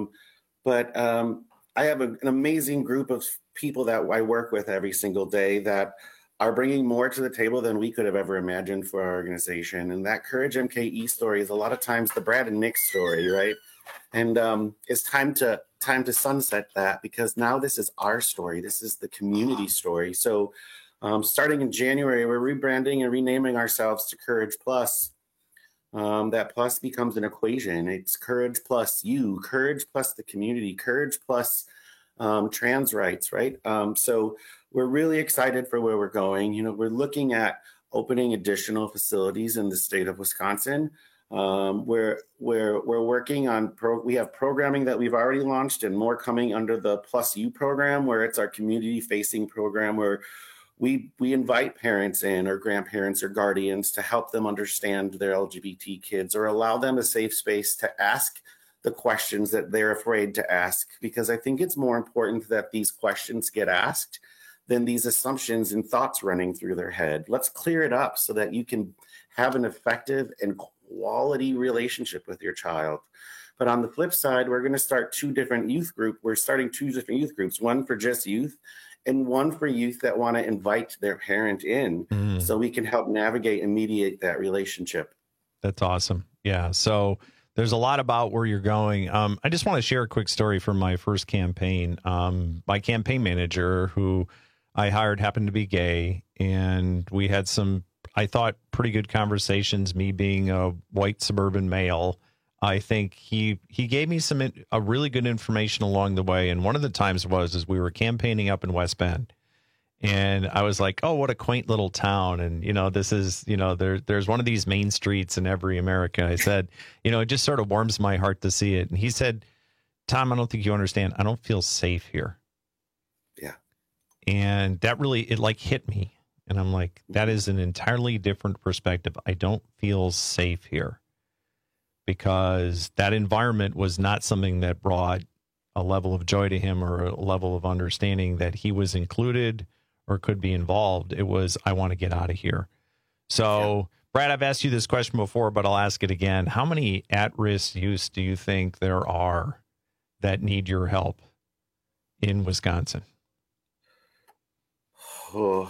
But I have an amazing group of people that I work with every single day that are bringing more to the table than we could have ever imagined for our organization. And that Courage MKE story is a lot of times the Brad and Nick story, right? And it's time to sunset that, because now this is our story. This is the community story. So starting in January, we're rebranding and renaming ourselves to Courage Plus. That plus becomes an equation. It's courage plus you, courage plus the community, courage plus trans rights, right? So we're really excited for where we're going. We're looking at opening additional facilities in the state of Wisconsin. We're working on, we have programming that we've already launched and more coming under the Plus You program, where it's our community-facing program where we invite parents in, or grandparents or guardians, to help them understand their LGBT kids, or allow them a safe space to ask the questions that they're afraid to ask. Because I think it's more important that these questions get asked than these assumptions and thoughts running through their head. Let's clear it up so that you can have an effective and quality relationship with your child. But on the flip side, we're going to start 2 different youth groups. We're starting 2 different youth groups, one for just youth and one for youth that want to invite their parent in, so we can help navigate and mediate that relationship. That's awesome. Yeah. So there's a lot about where you're going. I just want to share a quick story from my first campaign. My campaign manager, who I hired, happened to be gay, and we had some, I thought, pretty good conversations, me being a white suburban male. I think he gave me a really good information along the way. And one of the times was we were campaigning up in West Bend, and I was like, oh, what a quaint little town. And, this is, there's one of these main streets in every America. I said, it just sort of warms my heart to see it. And he said, Tom, I don't think you understand. I don't feel safe here. Yeah. And that really, it hit me. And I'm like, that is an entirely different perspective. I don't feel safe here, because that environment was not something that brought a level of joy to him or a level of understanding that he was included or could be involved. It was, I want to get out of here. So, Brad, I've asked you this question before, but I'll ask it again. How many at-risk youths do you think there are that need your help in Wisconsin? Oh.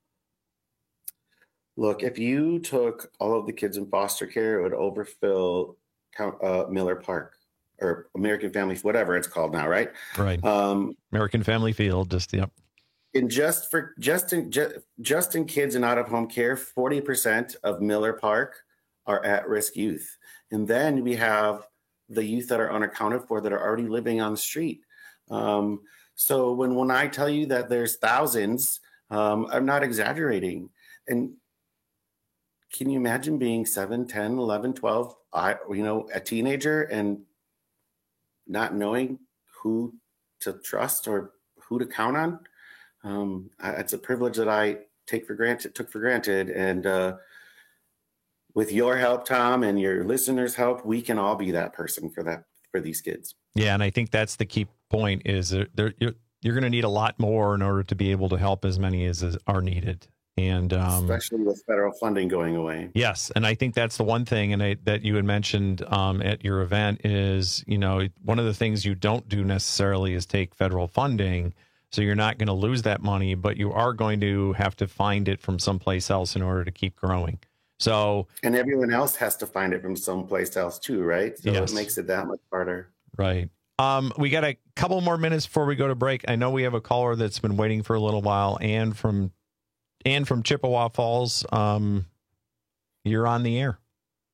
Look, if you took all of the kids in foster care, it would overfill Miller Park or American Family, whatever it's called now, right? Right. American Family Field, yep. And just in kids in out-of-home care, 40% of Miller Park are at-risk youth. And then we have the youth that are unaccounted for that are already living on the street. So when I tell you that there's thousands, I'm not exaggerating. And can you imagine being 7, 10, 11, 12, a teenager and not knowing who to trust or who to count on? It's a privilege that I took for granted. And with your help, Tom, and your listeners' help, we can all be that person for these kids. Yeah, and I think that's the key point is you're going to need a lot more in order to be able to help as many as are needed. And especially with federal funding going away. Yes, and I think that's the one thing that you had mentioned at your event is, one of the things you don't do necessarily is take federal funding. So you're not going to lose that money, but you are going to have to find it from someplace else in order to keep growing. So, and everyone else has to find it from someplace else too, right? So It makes it that much harder. Right. We got a couple more minutes before we go to break. I know we have a caller that's been waiting for a little while, and from Chippewa Falls. You're on the air.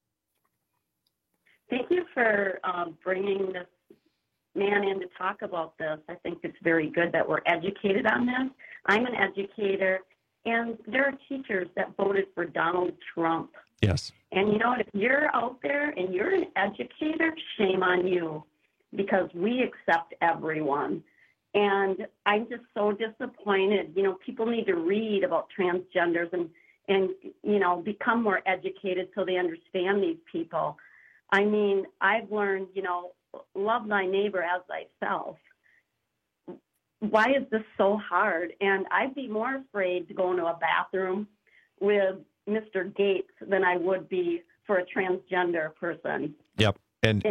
Thank you for bringing this man in to talk about this. I think it's very good that we're educated on this. I'm an educator, and there are teachers that voted for Donald Trump. Yes. And you know what? If you're out there and you're an educator, shame on you, because we accept everyone. And I'm just so disappointed. People need to read about transgenders and become more educated so they understand these people. I mean, I've learned, love thy neighbor as thyself. Why is this so hard? And I'd be more afraid to go into a bathroom with Mr. Gates than I would be for a transgender person. Yep. And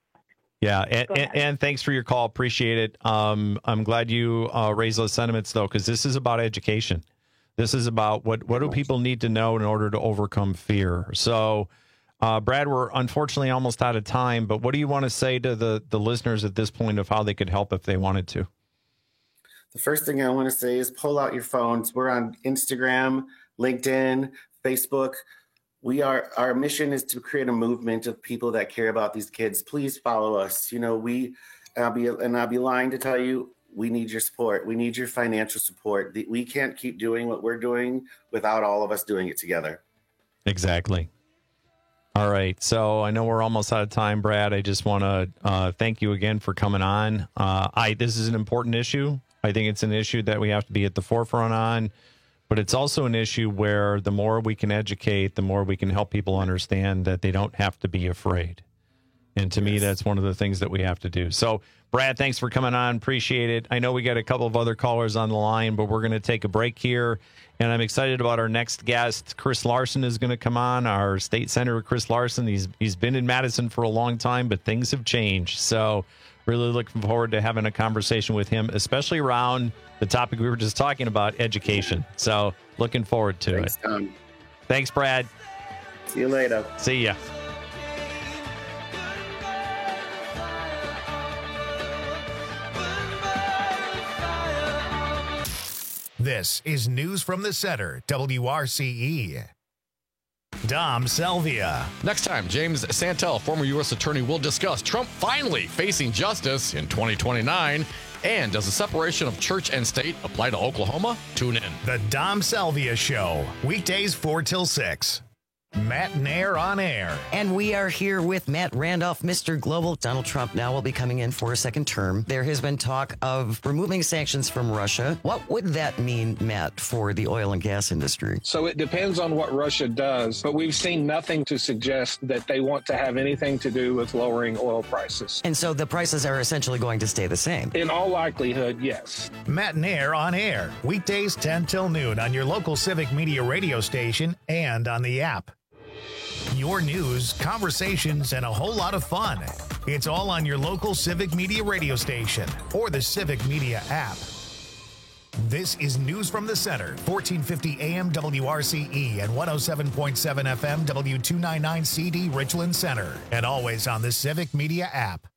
thanks for your call. Appreciate it. I'm glad you raised those sentiments, though, because this is about education. This is about what do people need to know in order to overcome fear. So, Brad, we're unfortunately almost out of time, but what do you want to say to the listeners at this point of how they could help if they wanted to? The first thing I want to say is pull out your phones. We're on Instagram, LinkedIn, Facebook. Our mission is to create a movement of people that care about these kids. Please follow us. I'll be lying to tell you, we need your support. We need your financial support. We can't keep doing what we're doing without all of us doing it together. Exactly. All right. So I know we're almost out of time, Brad. I just want to thank you again for coming on. This is an important issue. I think it's an issue that we have to be at the forefront on. But it's also an issue where the more we can educate, the more we can help people understand that they don't have to be afraid. And to me, that's one of the things that we have to do. So, Brad, thanks for coming on. Appreciate it. I know we got a couple of other callers on the line, but we're going to take a break here. And I'm excited about our next guest. Chris Larson is going to come on, our state senator, Chris Larson. He's been in Madison for a long time, but things have changed. So really looking forward to having a conversation with him, especially around the topic we were just talking about, education. So looking forward to it. Tom. Thanks, Brad. See you later. See ya. This is News from the Center, WRCE. Dom Salvia. Next time, James Santel, former U.S. attorney, will discuss Trump finally facing justice in 2029. And does the separation of church and state apply to Oklahoma? Tune in. The Dom Salvia Show, weekdays 4 till 6. Matt Nair on air. And we are here with Matt Randolph, Mr. Global. Donald Trump now will be coming in for a second term. There has been talk of removing sanctions from Russia. What would that mean, Matt, for the oil and gas industry? So it depends on what Russia does, but we've seen nothing to suggest that they want to have anything to do with lowering oil prices. And so the prices are essentially going to stay the same? In all likelihood, yes. Matt Nair on air. Weekdays 10 till noon on your local Civic Media radio station and on the app. Your news, conversations, and a whole lot of fun. It's all on your local Civic Media radio station or the Civic Media app. This is News from the Center, 1450 AM WRCE and 107.7 FM W299CD Richland Center, and always on the Civic Media app.